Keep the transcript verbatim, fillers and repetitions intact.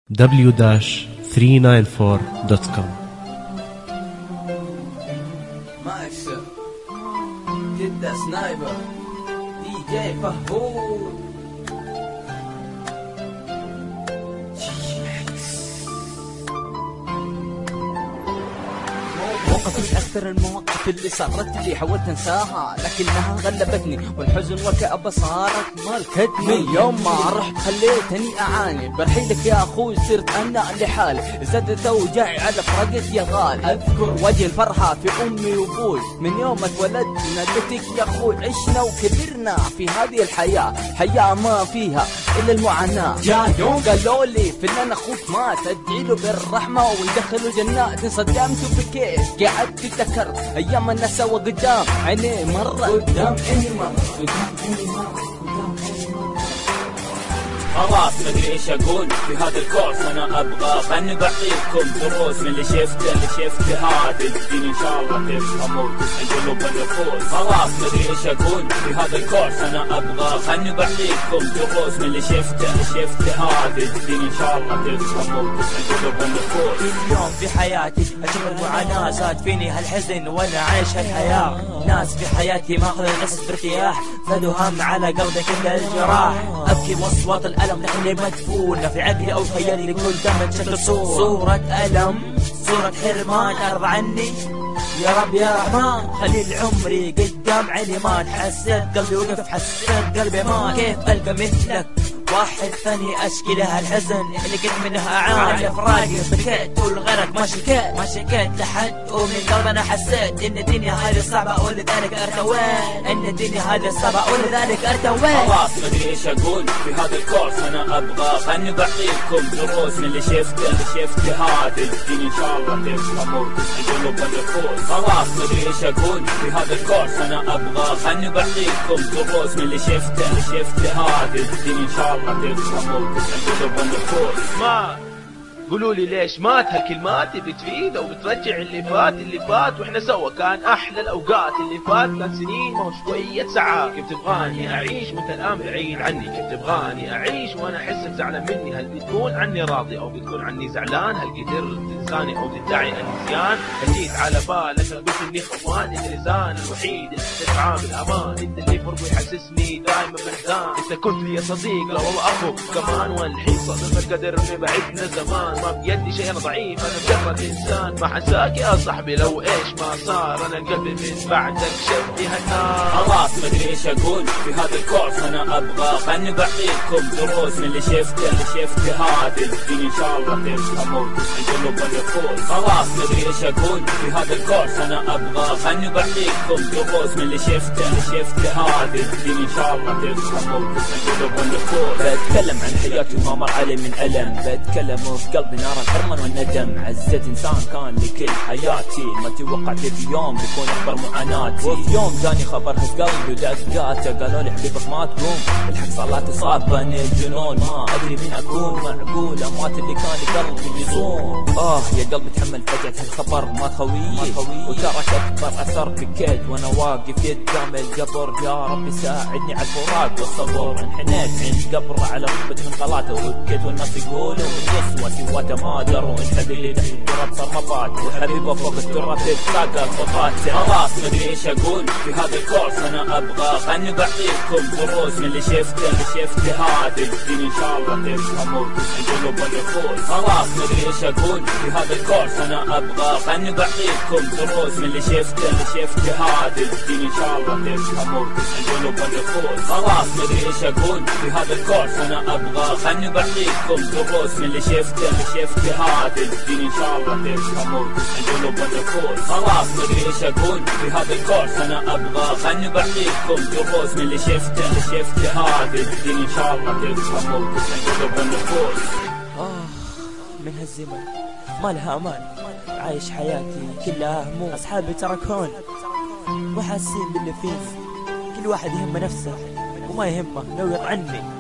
دبليو ثلاثمية وتسعة وتسعين دوت كوم. ماكس جدة سنايبر دي جي فهود. موقف من أكثر المواقف اللي صارت لي، حاولت أنساها لكنها غلبتني، والحزن والكآبة صارت مالكتني. يوم ما رحت خليتني أعاني، برحيلك يا أخوي صرت أنا لحالي، زادت أوجاعي على فراقك يا غالي. أذكر وجه الفرحة في أمي وأبوي، من يوم اتولدت ناديتك يا أخوي. عشنا وكبرنا في هذه الحياة، حياة ما فيها إلا المعاناة. جاء يوم قالوا لي فلان أخوك مات، أدعي له بالرحمة وندخله جنات. انصدمت بكيف قعدت تذكرت أيام الناس سوا قدام عيني مرة، قدام عيني مرة، قدام عيني مرة، قدام عيني مرة. خلاص مدري ايش اقول في هذا الكورس، انا ابغى خلني بعطيكم دروس من اللي شفته اللي شفته هذا الدين ان شاء الله تفهموا وتسعد قلوب النفوس. خلاص مدري ايش اقول في هذا الكورس، انا ابغى خلني بعطيكم دروس من اللي شفته اللي شفته هذا الدين ان شاء الله تفهموا وتسعد قلوب النفوس. اليوم في حياتي اشوف المعاناة، زاد فيني هالحزن وانا عايش هالحياة. ناس في حياتي ما اخذ احس بارتياح، زادوا هم على قلبي كل الجراح. ابكي واصوات الألم لحني مدفونة في عقلي أو خيالي، كل دم شكل صورة صورة ألم، صورة حرمان. أرضى عني يا رب يا رحمن، خليل عمري قدام عيني ما حسيت قلبي وقف، حسيت قلبي ما كيف ألقى مثلك واحد ثاني اشكي لها الحزن اللي قد منها اعاني. فراقي بكيت والغرق ما شكيت ما شكيت لحد، ومن قلب انا حسيت ان الدنيا هذه صعبه ولذلك ارتويت، ان الدنيا هذه صعبه ولذلك ارتويت. خلاص مدري ايش اقول في هذا الكورس، انا ابغى خلني بعطيكم دروس من اللي شفته اللي شفته هذا الدين ان شاء الله تفهموا وتسعد قلوب النفوس. خلاص مدري ايش اقول في هذا الكورس، انا ابغى خلني بعطيكم دروس من اللي شفته اللي شفته هذا الدين ان شاء الله تفهموا وتسعد قلوب النفوس. ما قولوا لي ليش مات هالكلمات اللي بتفيد او بترجع اللي فات اللي فات واحنا سوا، كان احلى الاوقات اللي فات، كان سنين ما هو شويه ساعات. كيف تبغاني اعيش وانت الان بعيد عني؟ كيف تبغاني اعيش وانا احسك زعلان مني؟ هل بتكون عني راضي او بتكون عني زعلان؟ هل قدرت تنساني او تدعي اني نسيان؟ جيت على بالك قلت اني خوان، اللسان الوحيد اللي تدفع بالامان، انت اللي فرق يحسسني دايما بحزان. انت كنت لي صديق لا والله اخو كمان، والحين صادف القدر اني بعدنا زمان. ما بيدي شيء، انا ضعيف انا مجرد انسان، ما حنساك يا صاحبي لو ايش ما صار. انا القلب من بعدك شدي هالنار. خلاص مدري ايش اقول في هذا الكورس، انا ابغى خلني بعطيكم دروس من اللي شفته اللي شفته هذا الدين ان شاء الله تفهموا وتسعد قلوب النفوس. خلاص مدري ايش اقول في هذا الكورس، انا ابغى خلني بعطيكم دروس من اللي شفته اللي شفته هذا الدين ان شاء الله تفهموا وتسعد قلوب النفوس. بتكلم عن حياتي وما مر علي من الم، بتكلم وفي قلبي نار الحرمان والندم. عزت انسان كان لكل حياتي، ما توقعت في يوم بيكون اكبر معاناتي. وفي يوم جاني خبر هز قلبي ودقاته، قالوا لي حبيبك ما تقوم، الحق صارت اصابني الجنون، ما ادري مين اكون. معقوله مات اللي كان قلبي يصوم. اه يا قلبي تحمل فجأة هالخبر ما خويه، وترك اكبر اثر بكيت وانا واقف قدام القبر. يا رب ساعدني على الفراق والصبر، انحنيت عند قبره على ركبتي من غلاته، وبكيت والناس يقولوا من يسوى سواته ما دروا. الحبيب اللي تحت التراب صار مبات، وحبيبه فوق التراب تتلاقى الخطات. خلاص مدري ايش اقول في هذا الكورس، انا ابغى خلني بعطيكم دروس من اللي شفته اللي شفته هذا الدين ان شاء الله تفهموا وتسعد قلوب النفوس. خلاص مدري ايش اقول في هذا الكورس، انا ابغى خلني بعطيكم دروس من اللي شفته اللي شفته هذا الدين ان شاء الله تفهموا وتسعد قلوب النفوس. خلاص مدري ايش اقول في هذا الكورس، انا ابغى خلني بعطيكم دروس من اللي شفته اللي شفته هذا الدين ان شاء الله تفهموا وتسعد قلوب النفوس. خلاص مدري ايش اقول في هذا الكورس، انا ابغى خلني بعطيكم دروس من اللي شفته اللي شفته هذا الدين ان شاء الله تفهموا وتسعد قلوب النفوس. آه من هالزمن ما لها امان، عايش حياتي كلها هموم. اصحابي تركون مو حاسين باللي فيه، كل واحد يهمه نفسه وما يهمه لو يطعني.